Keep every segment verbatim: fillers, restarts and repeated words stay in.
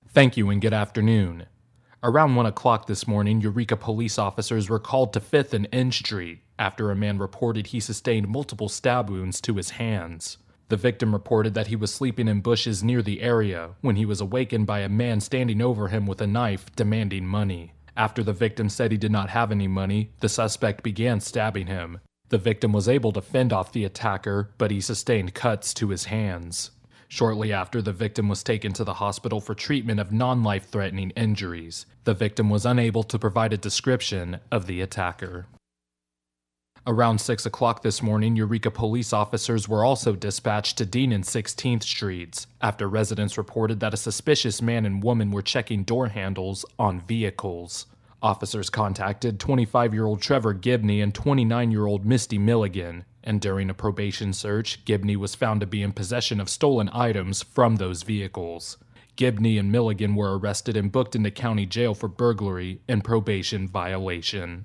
Thank you and good afternoon. Around one o'clock this morning, Eureka police officers were called to fifth and N Street after a man reported he sustained multiple stab wounds to his hands. The victim reported that he was sleeping in bushes near the area when he was awakened by a man standing over him with a knife demanding money. After the victim said he did not have any money, the suspect began stabbing him. The victim was able to fend off the attacker, but he sustained cuts to his hands. Shortly after, the victim was taken to the hospital for treatment of non-life-threatening injuries. The victim was unable to provide a description of the attacker. Around six o'clock this morning, Eureka police officers were also dispatched to Dean and sixteenth Streets after residents reported that a suspicious man and woman were checking door handles on vehicles. Officers contacted twenty-five-year-old Trevor Gibney and twenty-nine-year-old Misty Milligan, and during a probation search, Gibney was found to be in possession of stolen items from those vehicles. Gibney and Milligan were arrested and booked into county jail for burglary and probation violation.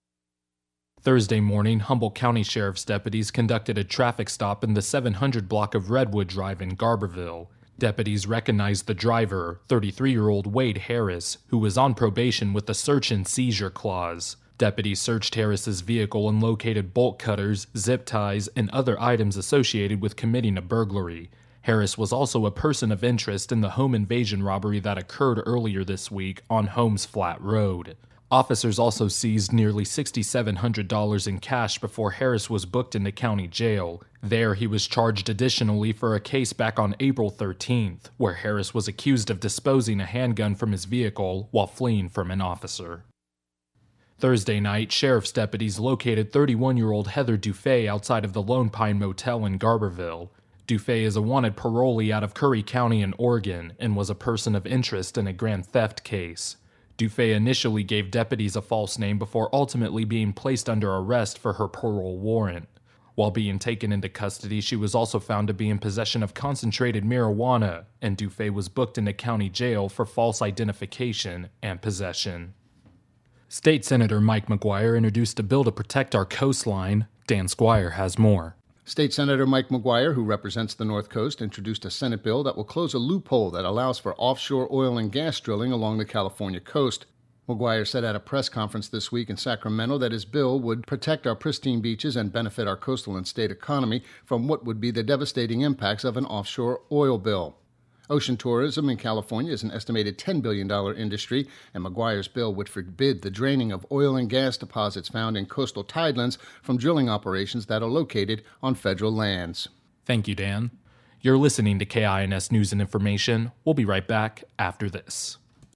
Thursday morning, Humboldt County Sheriff's deputies conducted a traffic stop in the seven hundred block of Redwood Drive in Garberville. Deputies recognized the driver, thirty-three-year-old Wade Harris, who was on probation with a search and seizure clause. Deputies searched Harris's vehicle and located bolt cutters, zip ties, and other items associated with committing a burglary. Harris was also a person of interest in the home invasion robbery that occurred earlier this week on Holmes Flat Road. Officers also seized nearly six thousand seven hundred dollars in cash before Harris was booked into county jail. There, he was charged additionally for a case back on April thirteenth, where Harris was accused of disposing a handgun from his vehicle while fleeing from an officer. Thursday night, sheriff's deputies located thirty-one-year-old Heather Dufay outside of the Lone Pine Motel in Garberville. Dufay is a wanted parolee out of Curry County in Oregon and was a person of interest in a grand theft case. Dufay initially gave deputies a false name before ultimately being placed under arrest for her parole warrant. While being taken into custody, she was also found to be in possession of concentrated marijuana, and Dufay was booked into county jail for false identification and possession. State Senator Mike McGuire introduced a bill to protect our coastline. Dan Squire has more. State Senator Mike McGuire, who represents the North Coast, introduced a Senate bill that will close a loophole that allows for offshore oil and gas drilling along the California coast. McGuire said at a press conference this week in Sacramento that his bill would protect our pristine beaches and benefit our coastal and state economy from what would be the devastating impacts of an offshore oil bill. Ocean tourism in California is an estimated ten billion dollars industry, and McGuire's bill would forbid the draining of oil and gas deposits found in coastal tidelands from drilling operations that are located on federal lands. Thank you, Dan. You're listening to K I N S News and Information. We'll be right back after this.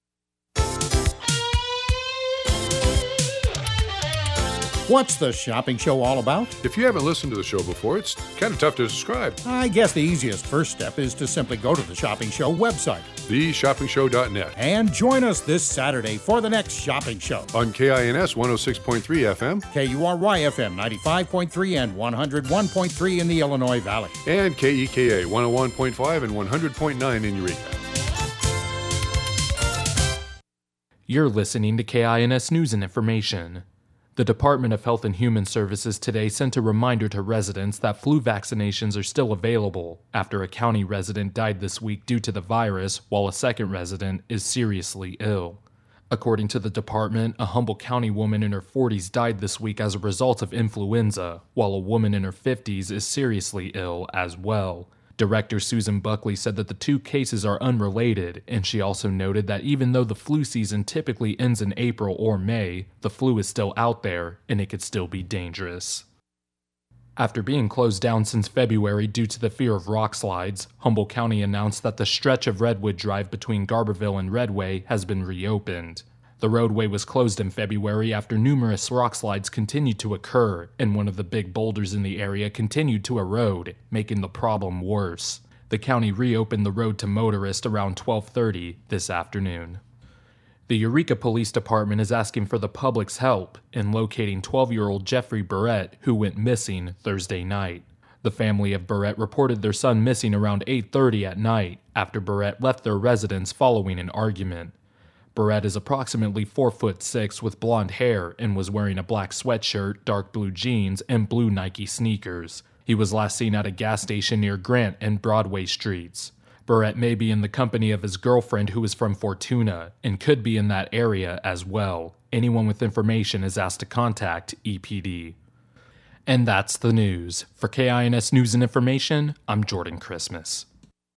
What's the shopping show all about? If you haven't listened to the show before, it's kind of tough to describe. I guess the easiest first step is to simply go to the Shopping Show website, the shopping show dot net, and join us this Saturday for the next shopping show. On K I N S one oh six point three F M, K U R Y F M ninety-five point three and one oh one point three in the Illinois Valley, and K E K A one oh one point five and one hundred point nine in Eureka. You're listening to K I N S News and Information. The Department of Health and Human Services today sent a reminder to residents that flu vaccinations are still available after a county resident died this week due to the virus, while a second resident is seriously ill. According to the department, a Humboldt County woman in her forties died this week as a result of influenza, while a woman in her fifties is seriously ill as well. Director Susan Buckley said that the two cases are unrelated, and she also noted that even though the flu season typically ends in April or May, the flu is still out there, and it could still be dangerous. After being closed down since February due to the fear of rock slides, Humboldt County announced that the stretch of Redwood Drive between Garberville and Redway has been reopened. The roadway was closed in February after numerous rock slides continued to occur, and one of the big boulders in the area continued to erode, making the problem worse. The county reopened the road to motorists around twelve thirty this afternoon. The Eureka Police Department is asking for the public's help in locating twelve-year-old Jeffrey Barrett, who went missing Thursday night. The family of Barrett reported their son missing around eight thirty at night after Barrett left their residence following an argument. Barrett is approximately four foot six with blonde hair and was wearing a black sweatshirt, dark blue jeans, and blue Nike sneakers. He was last seen at a gas station near Grant and Broadway streets. Barrett may be in the company of his girlfriend who is from Fortuna and could be in that area as well. Anyone with information is asked to contact E P D. And that's the news. For K I N S News and Information, I'm Jordan Christmas.